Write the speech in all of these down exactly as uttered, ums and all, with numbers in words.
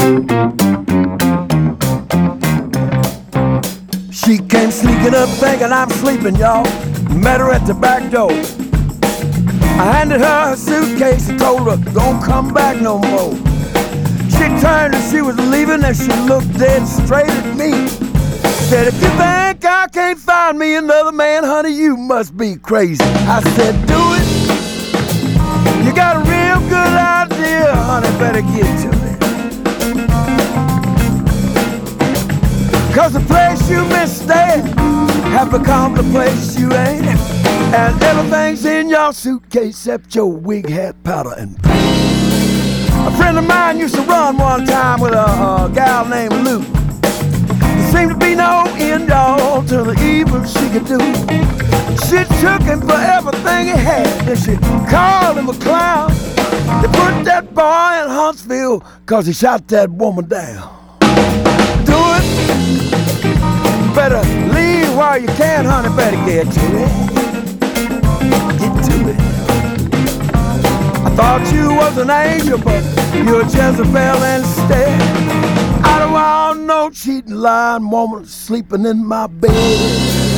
She came sneaking up thinking I'm sleeping, y'all. Met her at the back door. I handed her her suitcase and told her, don't come back no more. She turned and she was leaving and she looked dead straight at me. Said, if you think I can't find me another man, honey, you must be crazy. I said, do it. You got a real good idea, honey, better get to it. Cause the place you've been staying have become the place you ain't. And everything's in your suitcase except your wig, hat, powder, and paint. A friend of mine used to run one time with a, a gal named Lou. There seemed to be no end all to the evil she could do. She took him for everything he had, and she called him a clown. They put that boy in Huntsville cause he shot that woman down. Do it. Better leave while you can, honey, better get to it. Get to it. I thought you was an angel, but you're Jezebel instead. I don't want no cheating, lying woman sleeping in my bed.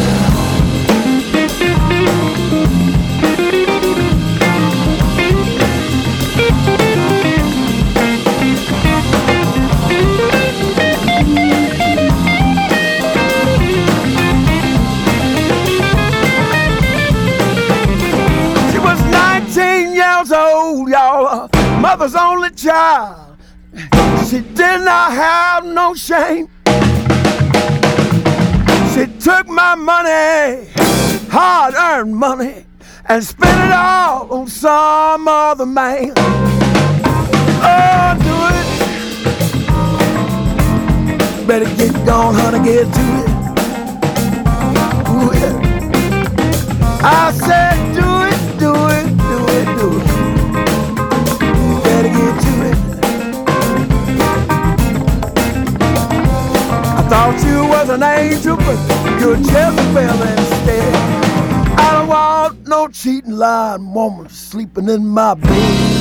Old, y'all, mother's only child. She did not have no shame. She took my money, hard-earned money, and spent it all on some other man. Oh, do it. Better get gone, honey, get to it. Ooh, yeah. I said, do it, do it, do it, do it. Better get to it. I thought you was an angel, but you're Jezebel instead. I don't want no cheating, lying woman sleeping in my bed.